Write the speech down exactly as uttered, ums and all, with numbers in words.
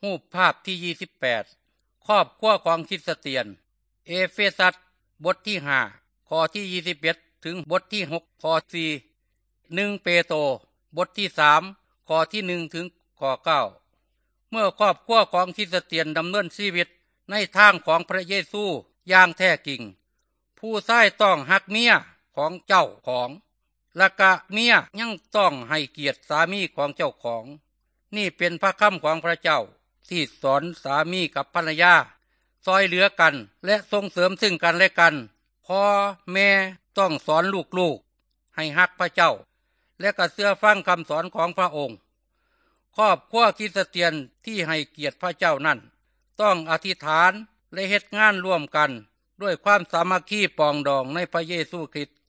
รูปภาพที่ยี่สิบแปดครอบครัวของคริสเตียนเอเฟซัสบทที่ห้าข้อที่ยี่สิบเอ็ดถึงบทที่หกข้อสี่ หนึ่งเปโตรบทที่สามข้อที่หนึ่งถึงข้อเก้าเมื่อครอบครัวของคริสเตียนดำเนินชีวิตในทางของพระเยซูอย่างแท้จริงผู้ชายต้องฮักเมียของเจ้าของและก็เมียยังต้องให้เกียรติสามีของเจ้าของนี่เป็นพระคำของพระเจ้าที่สอนสามีกับภรรยาซอยเหลือกันและส่งเสริมซึ่งกันและกันพ่อแม่ต้องสอนลูกๆให้ฮักพระเจ้าและก็เชื่อฟังคำสอนของพระองค์ครอบครัวคริสเตียนที่ให้เกียรติพระเจ้านั้นต้องอธิษฐานและเฮ็ดงานร่วมกันด้วยความสามัคคีปองดองในพระเยซูคริสต์